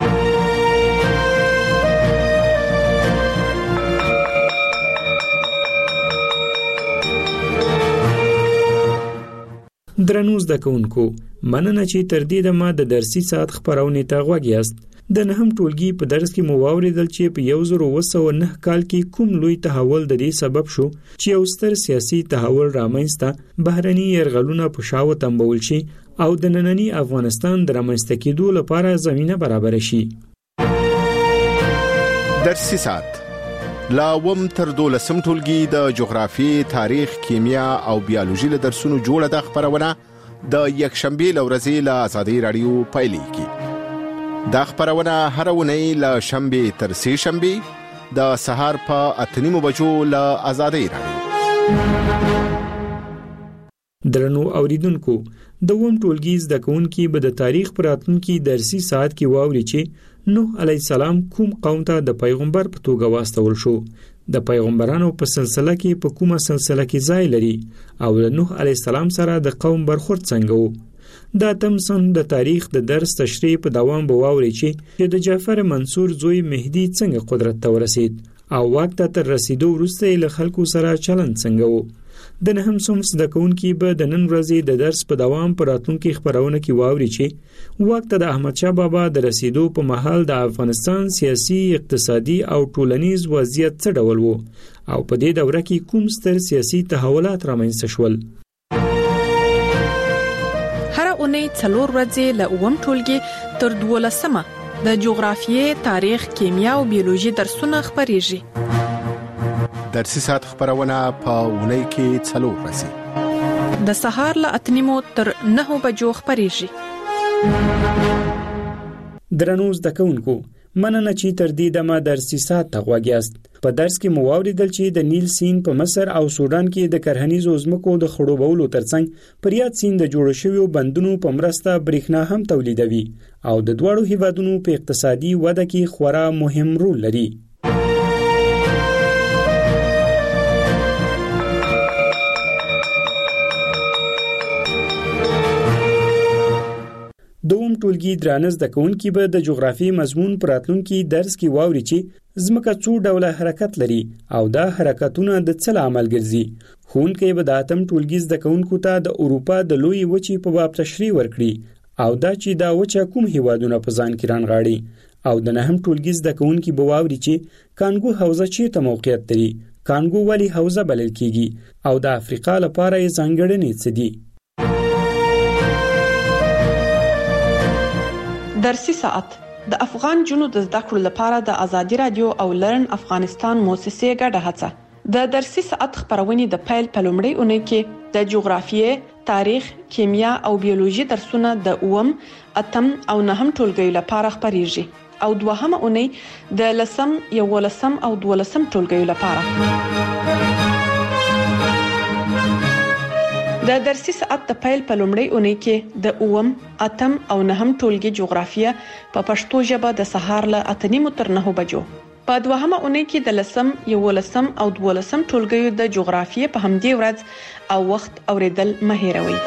درنو زده کوونکو، مننه چې تر دې دمه د درسي ساعت خپرونې ته غوږ یاست. د 9م ټولګي په درس کې مو واورېدل چې په 1909 کال کې کوم لوی تحول د دې سبب شو چې یو ستر سیاسي تحول رامنځته بهرني یرغلونه په شا وتمبول شي او د ننني افغانستان د رامنځته کېدو لپاره زمینه برابر شي. درسي ساعت لا وم تر 12م ټولګي د جغرافي، تاریخ، کیمیا او بیولوژي له درسونو جوړه د خبرونه د یکشنبه لورځي له آزادۍ رادیو پایلیږي. دا خبرونه هر ونی له شنبه تر سه شنبه د سهار په 8:30 بجو له آزادۍ رادیو. درنو اوریدونکو، د وم ټولګي زده کوونکي به د تاریخ پر راتلونکي درسي ساعت کې واوري چې نوح علیه السلام کوم قوم ته د پیغمبر په توګه واستول شو، د پیغمبرانو په سلسله کې په کومه سلسله کې ځای لري او د نوح علیه السلام سره د قوم برخورد څنګه وو. دا تمسن د تاریخ د درس تشریح په دوام به واوري چې د جعفر منصور زوی مهدی څنګه قدرت ته ورسید او واک ته تر رسیدو وروسته له خلکو سره چلند څنګه وو. د 9م صنف زده کوونکي به د نن ورځې د درس په دوام په راتلونکي خبرونه کې واوري چې واک ته د احمد شاه بابا د رسیدو په مهال د افغانستان سیاسي، اقتصادي او ټولنیز وضعیت څه ډول وو او په دې دوره کې کوم ستر سیاسي تحولات رامنځته شول. هر اونۍ 4 ورځې له اووم ټولګي تر 12مه د جغرافیې، تاریخ، کیمیا او بیولوژي درسونه خبريږي. درسي ساعت خبرونه په اونۍ کې 4 ورځې د سهار له 8:30 تر 9 بجو خبريږي. درنو زده کوونکو، مننه چې تر دې دمه درسي ساعت ته غوږ یاست. په درس کې مو واورېدل چې د نیل سیند په مصر او سودان کې د کرهنیزو ځمکو د خړوبولو ترڅنګ پر یاد سیند د جوړ شویو بندونو په مرسته برېښنا هم تولیدوي او د دواړو هیوادونو په اقتصادي وده کې خورا مهم رول لري. دوم ټولګي درانه زده کوونکي به د جغرافیې مضمون په راتلونکي درس کې واوري چې ځمکه څو ډوله حرکت لري او دا حرکتونه د څه عمل ګرځي. ښوونکی به د 8م ټولګي زده کوونکو ته د اروپا د لوی وچې په باب تشریح ورکړي او دا چې دا وچه کوم هیوادونه په ځان کې رانغاړي او د نهم ټولګي زده کوونکي به واوري چې کانګو حوزه چیرته موقعیت لري، کانګو ولې حوزه بلل کیږي او د افریقا لپاره یې ځانګړنې څه دي. درسي ساعت د افغان جنو د زده کړو لپاره د ازادي رادیو او لرن افغانستان موسسې ګډه هڅه. د درسي ساعت خبرونه د پیل په لومړۍ اونۍ کې د جغرافیې، تاریخ، کیمیا او بیولوژي درسونه د 8م، 8م او 9م ټولګیو لپاره خبريږي او دوهمه اونۍ د 10م، 11م او 12م ټولګیو لپاره. د درسي ساعت د پیل په لومړۍ اونۍ کې د 8م، 8م او 9م ټولګي جغرافیه په پښتو ژبه د سهار له 8:30 تر 9 بجو. په دوهمه اونۍ کې د 10م، 11م او 12م ټولګیو د جغرافیې په همدې ورځ او وخت اوریدل مه هېروئ.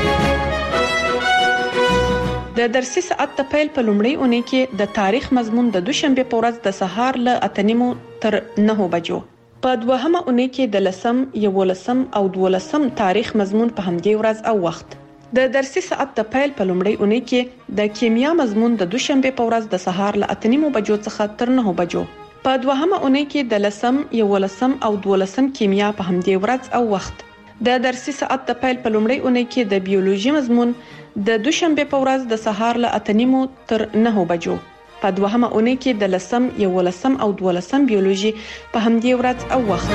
د درسي ساعت د پیل په لومړۍ اونۍ کې د تاریخ مضمون د دوشنبه په ورځ د سهار له 8:30 تر 9 بجو. په دوهمه اونۍ کې د 10م، 11م او 12م تاریخ مضمون په همدې ورځ او وخت. د درسي ساعت د پیل په لومړۍ اونۍ کې د کیمیا مضمون د دوشنبه په ورځ د سهار له 8:30 بجو څخه تر 9 بجو. په دوهمه اونۍ کې د 10م، 11م او 12م کیمیا په همدې ورځ او وخت. د درسي ساعت د پیل په لومړۍ اونۍ کې د بیولوژي مضمون د دوشنبه په ورځ د سهار له 8:30 تر 9 بجو. په دوهمه اونۍ کې د 10م، 11م او 12م بیولوژي په همدې ورځ او وخت.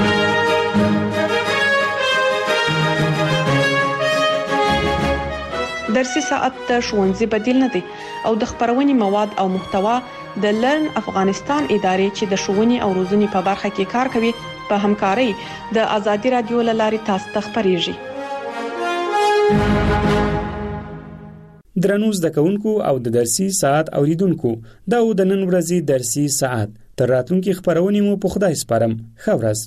درسي ساعت د ښوونځي بدیل نه دی او د خبرونې مواد او محتوا د لرن افغانستان ادارې چې د ښوونې او روزنې په برخه کې کار کوي په همکارۍ د ازادي رادیو له لارې تاسو ته خبريږي. درنو زده کوونکو او د درسي ساعت اوریدونکو دا و د نن ورځې درسي ساعت. تر راتلونکي خبرونې مو په خدای سپارم. ښه ورځ.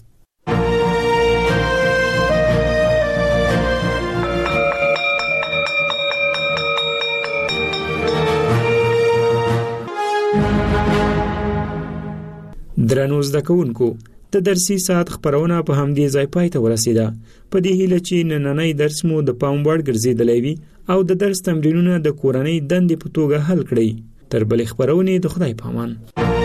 درنو زده کوونکو د درسي ساعت خبرونه په همدې ځای پای ته ورسیده. په دې هیله چې نننی درس مو د پام وړ ګرځیدلی وي او د درس تمرینونه د کورنۍ دندې په توګه حل کړئ. تر بلې خبرونې د خدای په امان.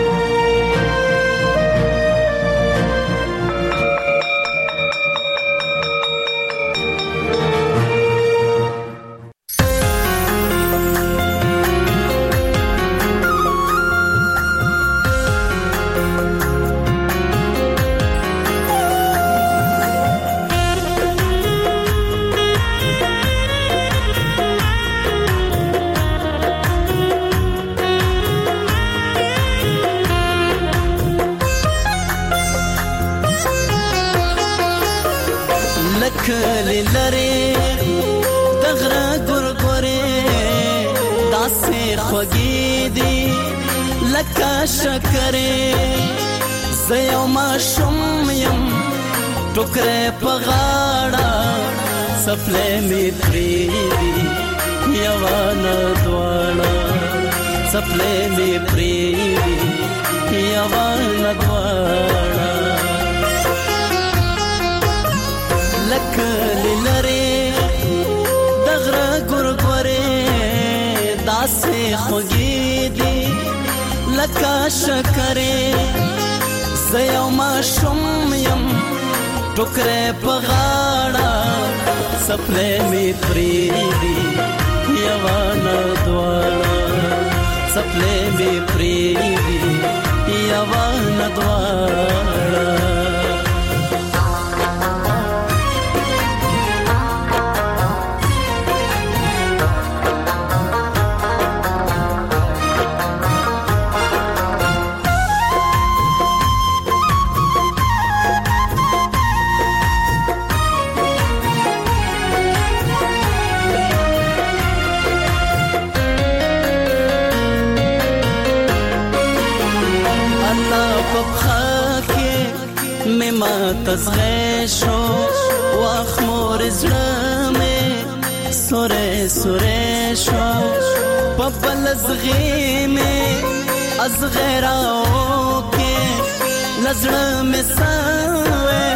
کلی لري دغره ګورګورې داسې خوږې دي لکه شکرې زه یو ماشوم یم ټوکرې په غاړه څپلۍ مې پرېږدي یوه نه دواړه څپلۍ مې پرېږدي یوه نه دواړه لکلی لري دغره ګورګورې داسې خوږې دي لکه شکرې زه یو ماشوم یم ټوکرې په غاړه څپلۍ مې پرېږدي یوه نه دواړه څپلۍ مې پرېږدي یوه نه دواړه تزغشو واخ مور زړه سورې سورې شو په بل زغې مې ازغراو کې لزړه مې سوې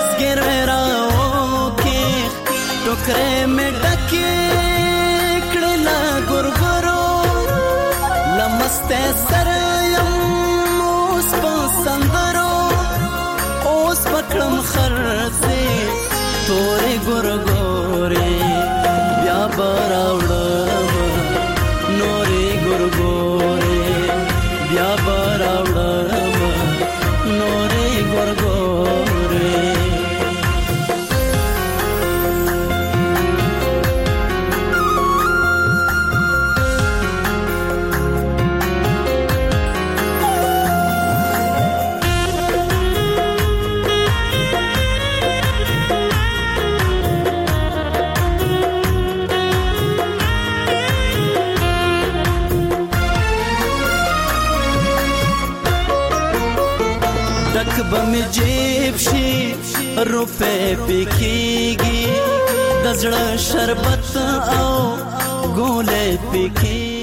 زګراو کې ټوکرې مې ډکې کړل ګورګورو لم مسته سره یم اوس په سندرو اوس پکړم خرڅې تورې ګورګورې بیا براوړم نورې ګورګورې بیا براوړم نورې ګورګورې بمی جیب شي روپے پکېږي د زړه شربت او ګولې پکېږي